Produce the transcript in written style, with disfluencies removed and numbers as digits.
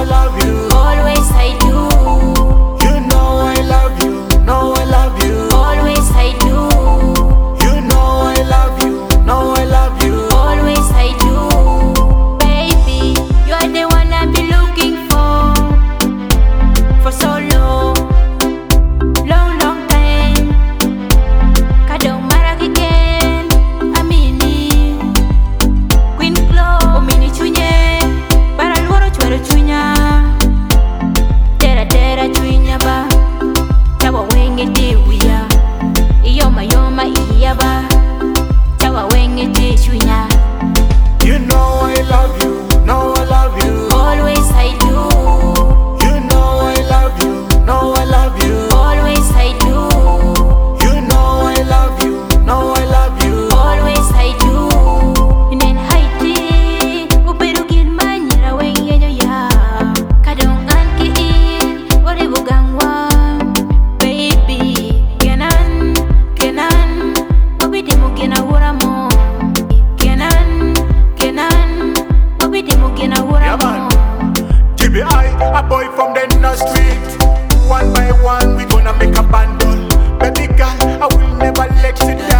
love you. Always I do. You know I love you. Know I love you. Always I do. You know I love you. Know I love you. Always I do. Baby, you are the one I've been looking for so long, long time. Kadong maragiken, amini. Queen Claw, omini chunye, para luoro chwero chunya. Tera chunya ba, chawa wenge diwiya. Iyoma iya ba, chawa wenge di chunya. You know I love you. Know I love you. Always I do. You know I love you. Know I love you. Always I do. You know I love you. Know I love you. Always I do. Inen haiti, upirugin manyira wengenyo ya. Kadong anki in, wari bugangwa. Baby, kenan, obidi mugina wuramo. Kenan, obidi mugina Yeah, wuramo. man. TBI, a boy from the street. One by one, we gonna make a bundle. Baby girl, I will never let you down.